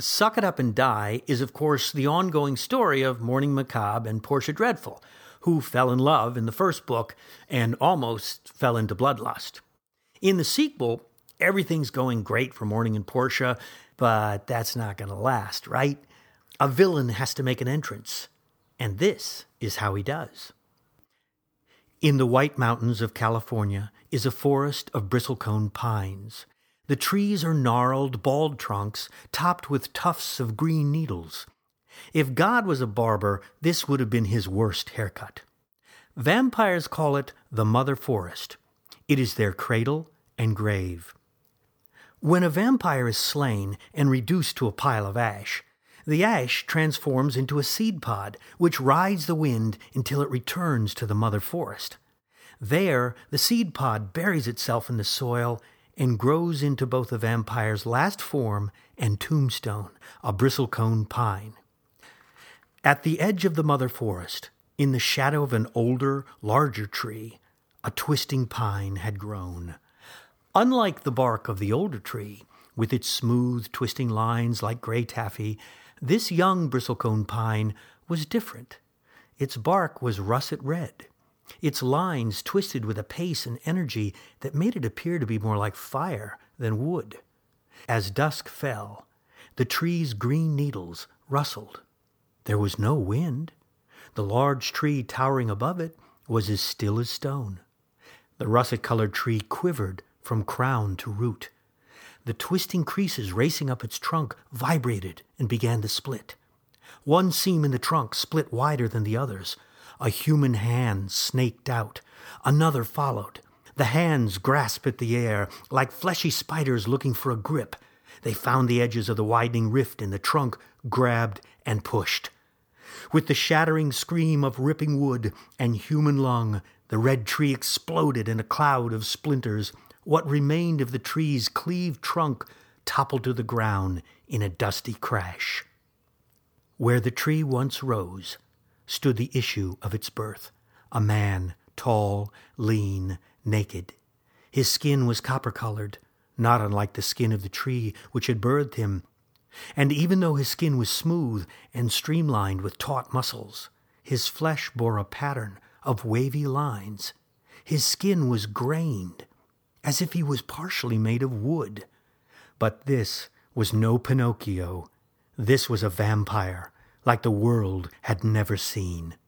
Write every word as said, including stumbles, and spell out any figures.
Suck It Up and Die is, of course, the ongoing story of Morning Macabre and Portia Dreadful, who fell in love in the first book and almost fell into bloodlust. In the sequel, everything's going great for Morning and Portia, but that's not going to last, right? A villain has to make an entrance, and this is how he does. In the White Mountains of California is a forest of bristlecone pines. The trees are gnarled, bald trunks, topped with tufts of green needles. If God was a barber, this would have been his worst haircut. Vampires call it the Mother Forest. It is their cradle and grave. When a vampire is slain and reduced to a pile of ash, the ash transforms into a seed pod, which rides the wind until it returns to the Mother Forest. There, the seed pod buries itself in the soil and grows into both the vampire's last form and tombstone, a bristlecone pine. At the edge of the Mother Forest, in the shadow of an older, larger tree, a twisting pine had grown. Unlike the bark of the older tree, with its smooth, twisting lines like gray taffy, this young bristlecone pine was different. Its bark was russet red. Its lines twisted with a pace and energy that made it appear to be more like fire than wood. As dusk fell, the tree's green needles rustled. There was no wind. The large tree towering above it was as still as stone. The russet-colored tree quivered from crown to root. The twisting creases racing up its trunk vibrated and began to split. One seam in the trunk split wider than the others. A human hand snaked out. Another followed. The hands grasped at the air like fleshy spiders looking for a grip. They found the edges of the widening rift in the trunk, grabbed and pushed. With the shattering scream of ripping wood and human lung, the red tree exploded in a cloud of splinters. What remained of the tree's cleaved trunk toppled to the ground in a dusty crash. Where the tree once rose stood the issue of its birth, a man, tall, lean, naked. His skin was copper-colored, not unlike the skin of the tree which had birthed him. And even though his skin was smooth and streamlined with taut muscles, his flesh bore a pattern of wavy lines. His skin was grained, as if he was partially made of wood. But this was no Pinocchio. This was a vampire, like the world had never seen.